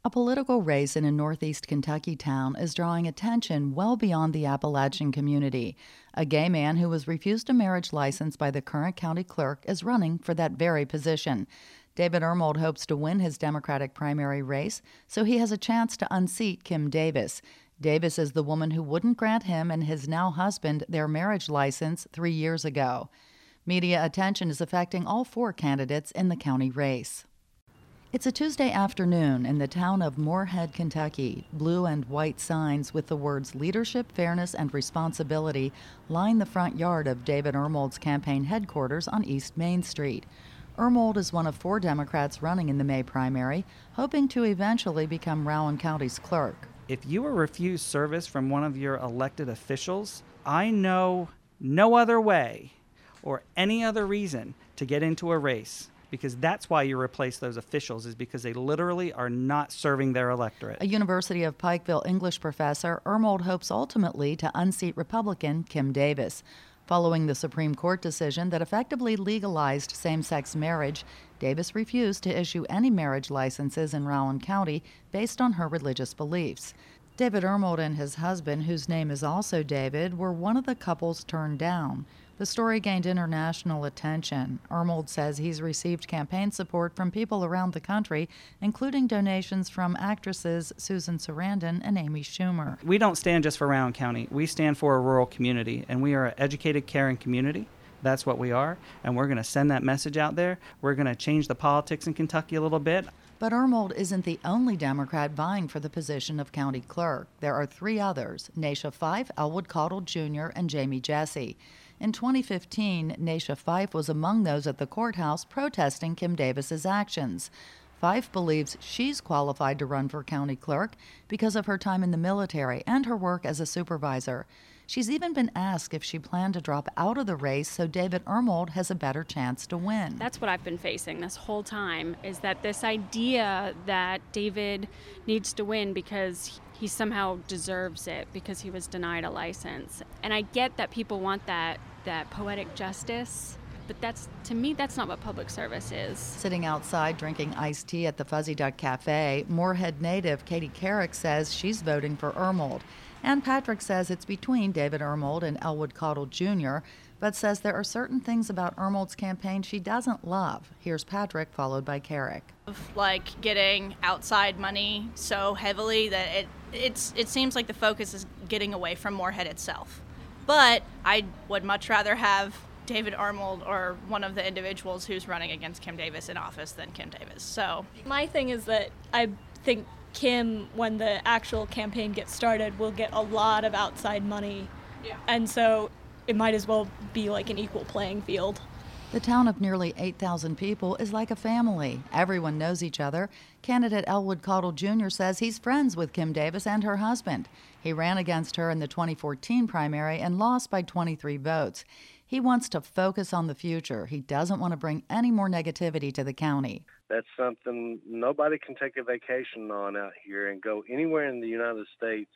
A political race in a northeast Kentucky town is drawing attention well beyond the Appalachian community. A gay man who was refused a marriage license by the current county clerk is running for that very position. David Ermold hopes to win his Democratic primary race, so he has a chance to unseat Kim Davis. Davis is the woman who wouldn't grant him and his now husband their marriage license 3 years ago. Media attention is affecting all four candidates in the county race. It's a Tuesday afternoon in the town of Moorhead, Kentucky. Blue and white signs with the words Leadership, Fairness, and Responsibility line the front yard of David Ermold's campaign headquarters on East Main Street. Ermold is one of 4 Democrats running in the May primary, hoping to eventually become Rowan County's clerk. If you were refused service from one of your elected officials, I know no other way or any other reason to get into a race, because that's why you replace those officials, is because they literally are not serving their electorate. A University of Pikeville English professor, Ermold hopes ultimately to unseat Republican Kim Davis. Following the Supreme Court decision that effectively legalized same-sex marriage, Davis refused to issue any marriage licenses in Rowan County based on her religious beliefs. David Ermold and his husband, whose name is also David, were one of the couples turned down. The story gained international attention. Ermold says he's received campaign support from people around the country, including donations from actresses Susan Sarandon and Amy Schumer. We don't stand just for Rowan County. We stand for a rural community, and we are an educated, caring community. That's what we are, and we're going to send that message out there. We're going to change the politics in Kentucky a little bit. But Ermold isn't the only Democrat vying for the position of county clerk. There are 3 others, Naisha Fife, Elwood Caudill Jr., and Jamie Jesse. In 2015, Naisha Fife was among those at the courthouse protesting Kim Davis's actions. Fife believes she's qualified to run for county clerk because of her time in the military and her work as a supervisor. She's even been asked if she planned to drop out of the race so David Ermold has a better chance to win. That's what I've been facing this whole time, is that this idea that David needs to win because he somehow deserves it because he was denied a license. And I get that people want that poetic justice, but to me, that's not what public service is. Sitting outside drinking iced tea at the Fuzzy Duck Cafe, Moorhead native Katie Carrick says she's voting for Ermold. Ann Patrick says it's between David Ermold and Elwood Caudill Jr., but says there are certain things about Ermold's campaign she doesn't love. Here's Patrick, followed by Carrick. Like getting outside money so heavily that it seems like the focus is getting away from Moorhead itself. But I would much rather have David Ermold or one of the individuals who's running against Kim Davis in office than Kim Davis. So my thing is that I think Kim, when the actual campaign gets started, will get a lot of outside money. Yeah. And so it might as well be like an equal playing field. The town of nearly 8,000 people is like a family. Everyone knows each other. Candidate Elwood Caudill Jr. says he's friends with Kim Davis and her husband. He ran against her in the 2014 primary and lost by 23 votes. He wants to focus on the future. He doesn't want to bring any more negativity to the county. That's something nobody can take a vacation on out here and go anywhere in the United States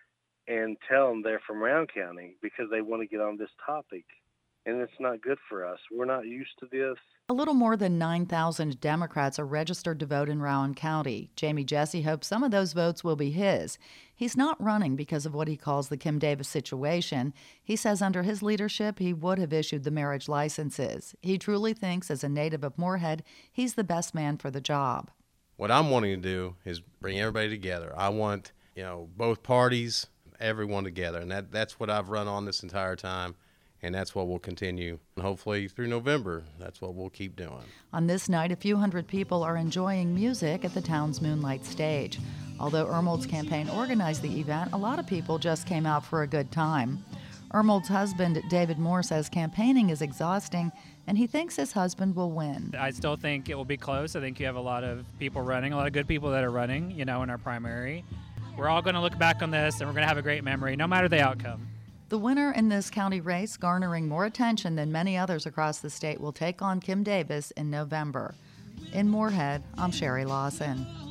and tell them they're from Rowan County because they want to get on this topic. And it's not good for us. We're not used to this. A little more than 9,000 Democrats are registered to vote in Rowan County. Jamie Jesse hopes some of those votes will be his. He's not running because of what he calls the Kim Davis situation. He says under his leadership, he would have issued the marriage licenses. He truly thinks, as a native of Moorhead, he's the best man for the job. What I'm wanting to do is bring everybody together. I want, both parties, everyone together, and that's what I've run on this entire time. And that's what we'll continue. And hopefully through November, that's what we'll keep doing. On this night, a few hundred people are enjoying music at the town's Moonlight Stage. Although Ermold's campaign organized the event, a lot of people just came out for a good time. Ermold's husband, David Moore, says campaigning is exhausting, and he thinks his husband will win. I still think it will be close. I think you have a lot of people running, a lot of good people that are running, in our primary. We're all going to look back on this, and we're going to have a great memory, no matter the outcome. The winner in this county race, garnering more attention than many others across the state, will take on Kim Davis in November. In Moorhead, I'm Sherry Lawson.